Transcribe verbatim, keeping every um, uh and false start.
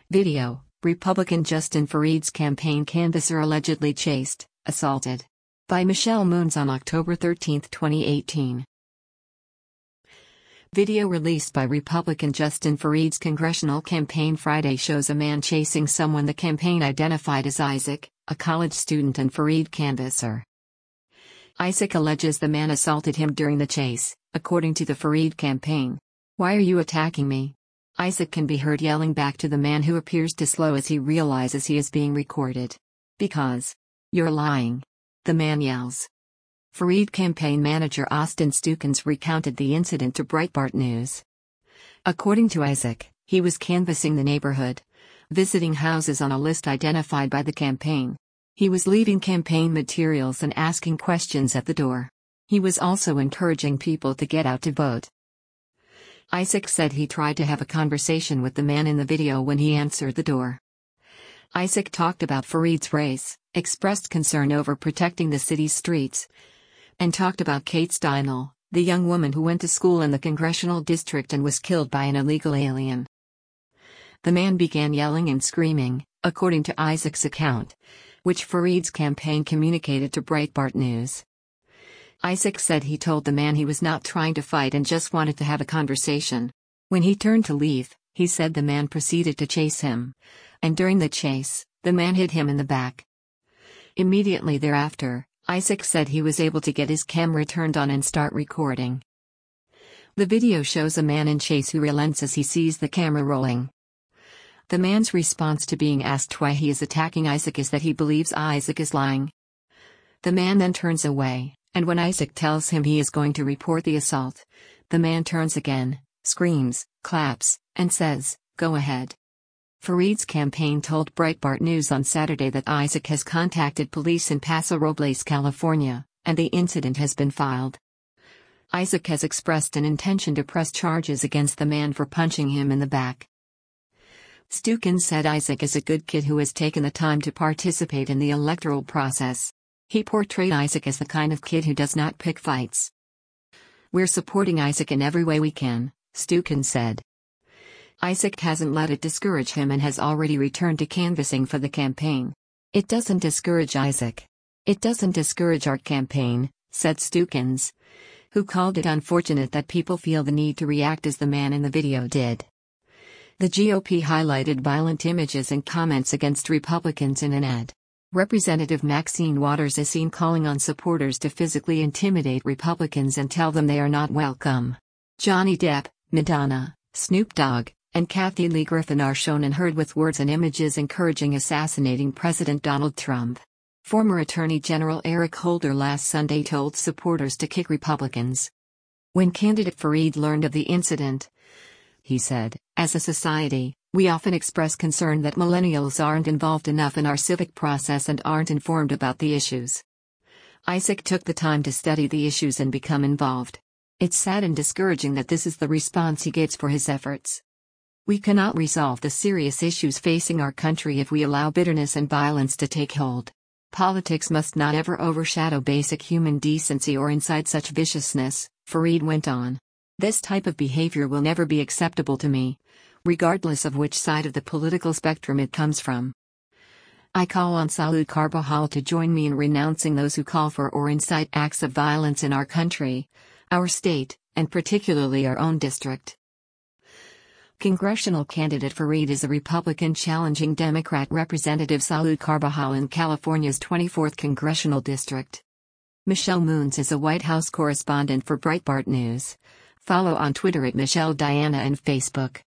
Video: Republican Justin Fareed's campaign canvasser allegedly chased, assaulted. By Michelle Moons on October thirteenth, twenty eighteen. Video released by Republican Justin Fareed's congressional campaign Friday shows a man chasing someone the campaign identified as Isaac, a college student and Fareed canvasser. Isaac alleges the man assaulted him during the chase, according to the Fareed campaign. "Why are you attacking me?" Isaac can be heard yelling back to the man, who appears to slow as he realizes he is being recorded. "Because you're lying," the man yells. Fareed campaign manager Austin Stukins recounted the incident to Breitbart News. According to Isaac, he was canvassing the neighborhood, visiting houses on a list identified by the campaign. He was leaving campaign materials and asking questions at the door. He was also encouraging people to get out to vote. Isaac said he tried to have a conversation with the man in the video when he answered the door. Isaac talked about Fareed's race, expressed concern over protecting the city's streets, and talked about Kate Steinle, the young woman who went to school in the congressional district and was killed by an illegal alien. The man began yelling and screaming, according to Isaac's account, which Fareed's campaign communicated to Breitbart News. Isaac said he told the man he was not trying to fight and just wanted to have a conversation. When he turned to leave, he said the man proceeded to chase him, and during the chase, the man hit him in the back. Immediately thereafter, Isaac said he was able to get his camera turned on and start recording. The video shows a man in chase who relents as he sees the camera rolling. The man's response to being asked why he is attacking Isaac is that he believes Isaac is lying. The man then turns away, and when Isaac tells him he is going to report the assault, the man turns again, screams, claps, and says, "Go ahead." Fareed's campaign told Breitbart News on Saturday that Isaac has contacted police in Paso Robles, California, and the incident has been filed. Isaac has expressed an intention to press charges against the man for punching him in the back. Stukins said Isaac is a good kid who has taken the time to participate in the electoral process. He portrayed Isaac as the kind of kid who does not pick fights. "We're supporting Isaac in every way we can," Stukins said. Isaac hasn't let it discourage him and has already returned to canvassing for the campaign. "It doesn't discourage Isaac. It doesn't discourage our campaign," said Stukins, who called it unfortunate that people feel the need to react as the man in the video did. The G O P highlighted violent images and comments against Republicans in an ad. Representative Maxine Waters is seen calling on supporters to physically intimidate Republicans and tell them they are not welcome. Johnny Depp, Madonna, Snoop Dogg, and Kathy Lee Griffin are shown and heard with words and images encouraging assassinating President Donald Trump. Former Attorney General Eric Holder last Sunday told supporters to kick Republicans. When candidate Fareed learned of the incident, he said, "As a society, we often express concern that millennials aren't involved enough in our civic process and aren't informed about the issues." Isaac took the time to study the issues and become involved. "It's sad and discouraging that this is the response he gets for his efforts. We cannot resolve the serious issues facing our country if we allow bitterness and violence to take hold. Politics must not ever overshadow basic human decency or incite such viciousness," Fareed went on. "This type of behavior will never be acceptable to me, regardless of which side of the political spectrum it comes from. I call on Saúl Carbajal to join me in renouncing those who call for or incite acts of violence in our country, our state, and particularly our own district." Congressional candidate Fareed is a Republican challenging Democrat Representative Saúl Carbajal in California's twenty-fourth congressional district. Michelle Moons is a White House correspondent for Breitbart News. Follow on Twitter at Michelle Diana and Facebook.